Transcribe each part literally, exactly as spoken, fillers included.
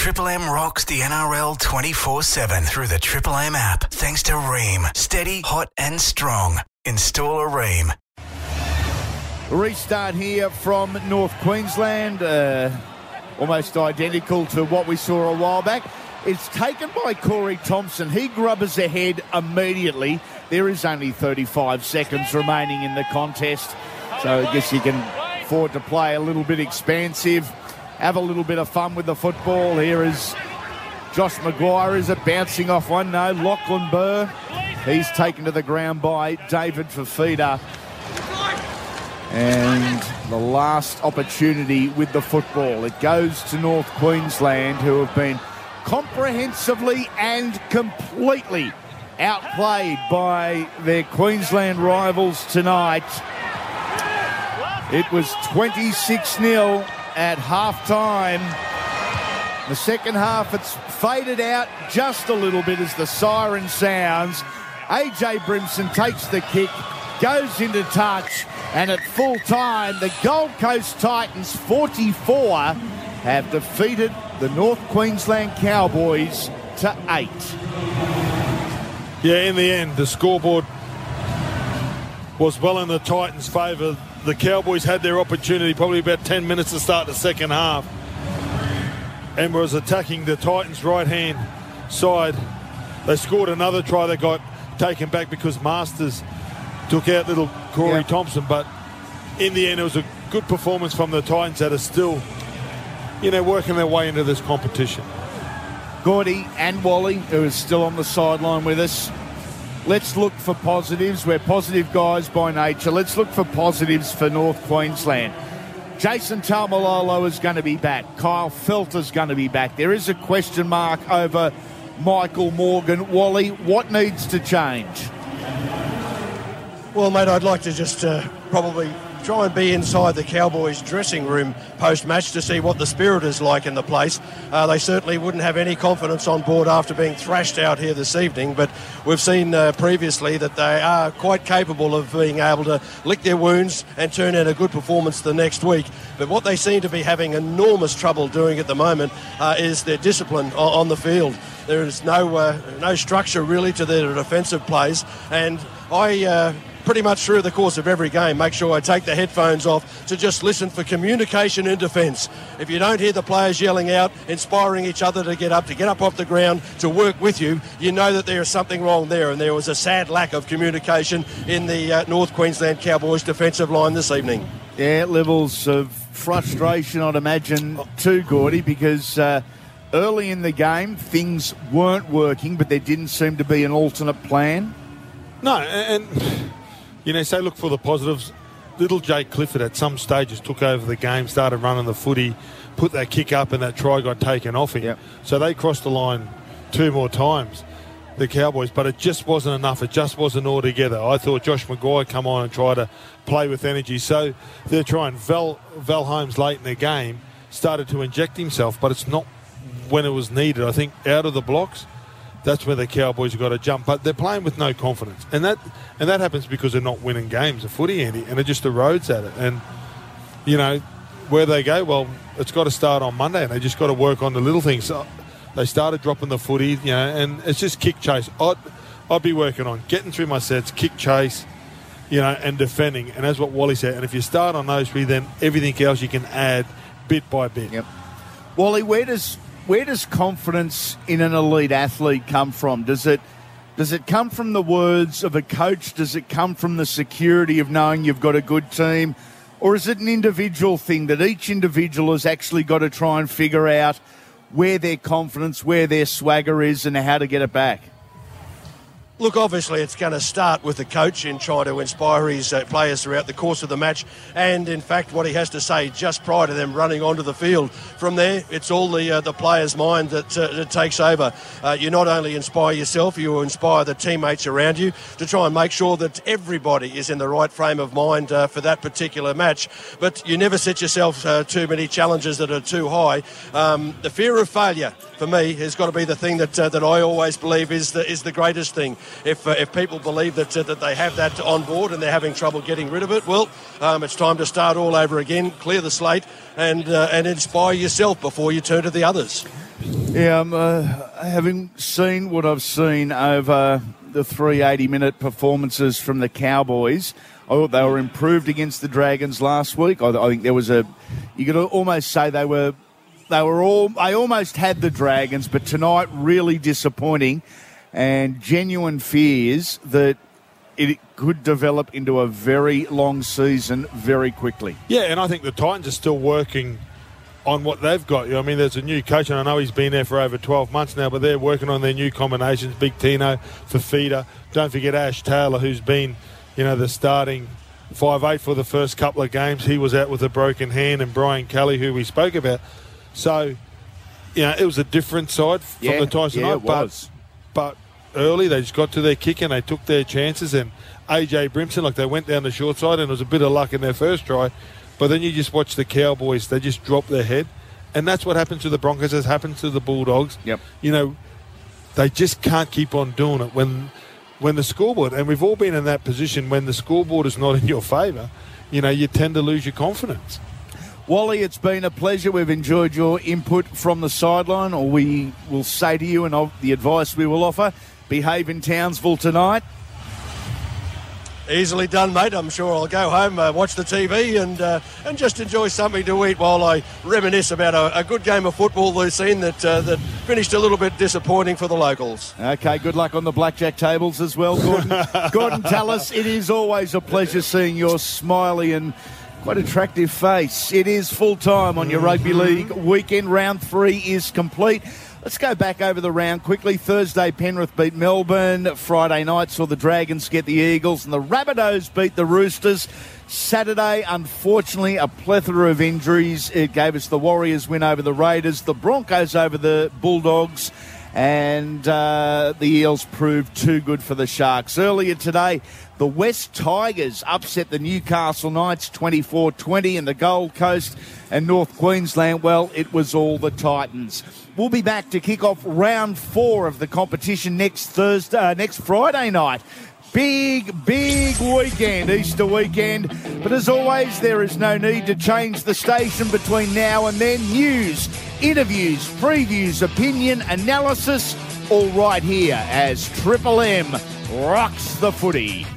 Triple M rocks the N R L twenty-four seven through the Triple M app. Thanks to Rheem. Steady, hot and strong. Install a Rheem. Restart here from North Queensland. Uh, almost identical to what we saw a while back. It's taken by Corey Thompson. He grubbers ahead immediately. There is only thirty-five seconds remaining in the contest. So I guess you can afford to play a little bit expansive. Have a little bit of fun with the football. Here is Josh Maguire. Is it bouncing off one? No. Lachlan Burr. He's taken to the ground by David Fafita. And the last opportunity with the football. It goes to North Queensland, who have been comprehensively and completely outplayed by their Queensland rivals tonight. It was twenty-six nil at half-time. The second half, it's faded out just a little bit as the siren sounds. A J Brimson takes the kick, goes into touch, and at full time, the Gold Coast Titans, forty-four, have defeated the North Queensland Cowboys to eight. Yeah, in the end, the scoreboard was well in the Titans' favour. The Cowboys had their opportunity probably about ten minutes to start the second half and was attacking the Titans' right-hand side. They scored another try that got taken back because Masters took out little Corey yep. Thompson, but in the end it was a good performance from the Titans that are still, you know, working their way into this competition. Gordy and Wally, who is still on the sideline with us. Let's look for positives. We're positive guys by nature. Let's look for positives for North Queensland. Jason Taumalolo is going to be back. Kyle Felter is going to be back. There is a question mark over Michael Morgan. Wally, what needs to change? Well, mate, I'd like to just uh, probably try and be inside the Cowboys dressing room post-match to see what the spirit is like in the place. Uh, they certainly wouldn't have any confidence on board after being thrashed out here this evening, but we've seen uh, previously that they are quite capable of being able to lick their wounds and turn in a good performance the next week. But what they seem to be having enormous trouble doing at the moment uh, is their discipline on, on the field. There is no uh, no structure really to their defensive plays, and I uh, pretty much through the course of every game make sure I take the headphones off to just listen for communication in defence. If you don't hear the players yelling out, inspiring each other to get up, to get up off the ground, to work with you, you know that there is something wrong there, and there was a sad lack of communication in the uh, North Queensland Cowboys defensive line this evening. Yeah, levels of frustration, I'd imagine, too, Gordy, because uh, early in the game things weren't working, but there didn't seem to be an alternate plan. No, and... You know, say look for the positives. Little Jake Clifford at some stages took over the game, started running the footy, put that kick up, and that try got taken off him. Yep. So they crossed the line two more times, the Cowboys, but it just wasn't enough. It just wasn't all together. I thought Josh Maguire come on and try to play with energy. So they're trying. Val, Val Holmes late in the game started to inject himself, but it's not when it was needed. I think out of the blocks, that's where the Cowboys have got to jump. But they're playing with no confidence. And that and that happens because they're not winning games of footy, Andy, and it just erodes at it. And, you know, where they go, well, it's got to start on Monday, and they just got to work on the little things. So they started dropping the footy, you know, and it's just kick chase. I'd, I'd be working on getting through my sets, kick chase, you know, and defending. And that's what Wally said. And if you start on those three, then everything else you can add bit by bit. Yep. Wally, where does... Where does confidence in an elite athlete come from? Does it does it come from the words of a coach? Does it come from the security of knowing you've got a good team? Or is it an individual thing that each individual has actually got to try and figure out where their confidence, where their swagger is and how to get it back? Look, obviously it's going to start with the coach in trying to inspire his uh, players throughout the course of the match, and in fact what he has to say just prior to them running onto the field. From there, it's all the uh, the player's mind that, uh, that takes over. Uh, you not only inspire yourself, you inspire the teammates around you to try and make sure that everybody is in the right frame of mind uh, for that particular match. But you never set yourself uh, too many challenges that are too high. Um, the fear of failure, for me, has got to be the thing that uh, that I always believe is the, is the greatest thing. if uh, if people believe that uh, that they have that on board and they're having trouble getting rid of it, well, um, it's time to start all over again, clear the slate, and uh, and inspire yourself before you turn to the others. Yeah, um, uh, having seen what I've seen over the three eighty-minute performances from the Cowboys, I thought they were improved against the Dragons last week. I, I think there was a, you could almost say they were, they were all, they almost had the Dragons, but tonight really disappointing, and genuine fears that it could develop into a very long season very quickly. Yeah, and I think the Titans are still working on what they've got. I mean, there's a new coach, and I know he's been there for over twelve months now, but they're working on their new combinations. Big Tino, Fafita. Don't forget Ash Taylor, who's been, you know, the starting five eight for the first couple of games. He was out with a broken hand, and Brian Kelly, who we spoke about. So, you know, it was a different side from yeah, the Titans yeah, tonight. it was. But, but early, they just got to their kick and they took their chances. And A J Brimson, like they went down the short side, and it was a bit of luck in their first try. But then you just watch the Cowboys, they just drop their head. And that's what happens to the Broncos, has happened to the Bulldogs. Yep. You know, they just can't keep on doing it when when the scoreboard, and we've all been in that position, when the scoreboard is not in your favour, you know, you tend to lose your confidence. Wally, it's been a pleasure. We've enjoyed your input from the sideline, or we will say to you, and the advice we will offer, behave in Townsville tonight. Easily done, mate. I'm sure I'll go home, uh, watch the T V and uh, and just enjoy something to eat while I reminisce about a, a good game of football, Lucene, that uh, that finished a little bit disappointing for the locals. Okay, good luck on the blackjack tables as well, Gordon. Gordon Tallis, it is always a pleasure seeing your smiley and quite attractive face. It is full-time on your rugby league weekend. Round three is complete. Let's go back over the round quickly. Thursday, Penrith beat Melbourne. Friday night saw the Dragons get the Eagles, and the Rabbitohs beat the Roosters. Saturday, unfortunately, a plethora of injuries. It gave us the Warriors win over the Raiders, the Broncos over the Bulldogs, and uh, the Eels proved too good for the Sharks. Earlier today, the West Tigers upset the Newcastle Knights twenty-four twenty, and the Gold Coast and North Queensland, well, it was all the Titans. We'll be back to kick off round four of the competition next Thursday, uh, next Friday night. Big, big weekend, Easter weekend. But as always, there is no need to change the station between now and then. News, interviews, previews, opinion, analysis, all right here as Triple M rocks the footy.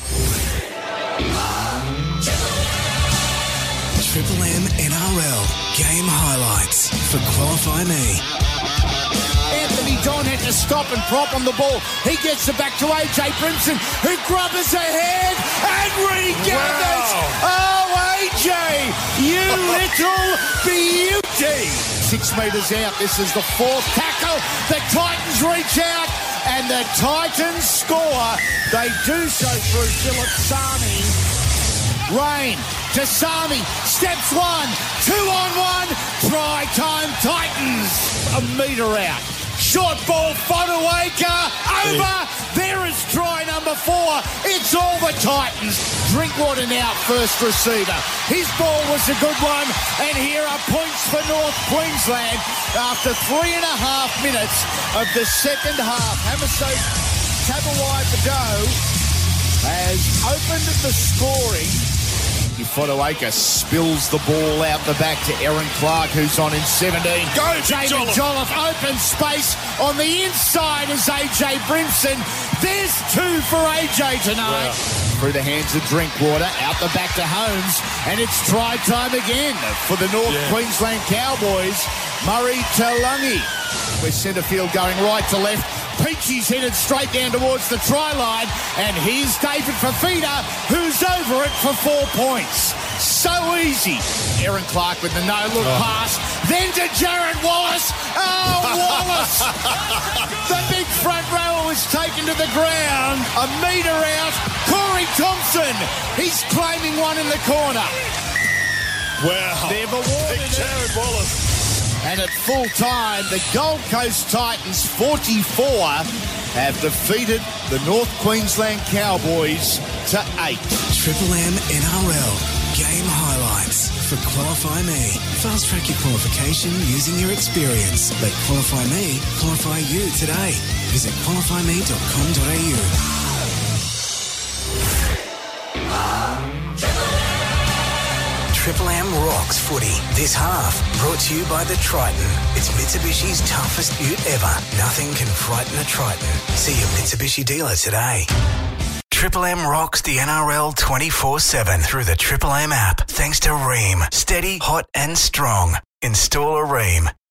Triple M N R L game highlights for Qualify Me. Anthony Don had to stop and prop on the ball. He gets it back to A J Brimson, who grubbers ahead and regathers. Wow. Oh, A J, you little beauty. Six metres out. This is the fourth tackle. The Titans reach out and the Titans score. They do so through Philip Sami. Rain to Sami, steps one, two on one, try time Titans. A metre out. Short ball, Fotuaika, over. There is try number four. It's all the Titans. Drinkwater now, first receiver. His ball was a good one, and here are points for North Queensland after three and a half minutes of the second half. Hamiso Tabuai-Badow has opened the scoring. Fotuaika spills the ball out the back to Aaron Clark, who's on in seventeen. Go, Jamie Jolliffe, open space on the inside as A J Brimson. There's two for A J tonight. Wow. Through the hands of Drinkwater, out the back to Holmes, and it's try time again for the North yeah. Queensland Cowboys. Murray Taulagi, with centre field going right to left. Peachy's headed straight down towards the try line, and here's David Fafita, who's over it for four points. So easy. Aaron Clark with the no-look oh. pass, then to Jared Wallace. Oh, Wallace! The big front rower was taken to the ground. A metre out. Corey Thompson, he's claiming one in the corner. Wow. They've awarded big Jared Wallace. And at full time, the Gold Coast Titans, forty-four, have defeated the North Queensland Cowboys to eight. Triple M N R L Game highlights for Qualify Me. Fast track your qualification using your experience. Let Qualify Me qualify you today. Visit qualify me dot com dot a u. Triple M rocks footy this half. Brought to you by the Triton. It's Mitsubishi's toughest ute ever. Nothing can frighten a Triton. See your Mitsubishi dealer today. Triple M rocks the N R L twenty-four seven through the Triple M app. Thanks to Ream. Steady, hot and strong. Install a Ream.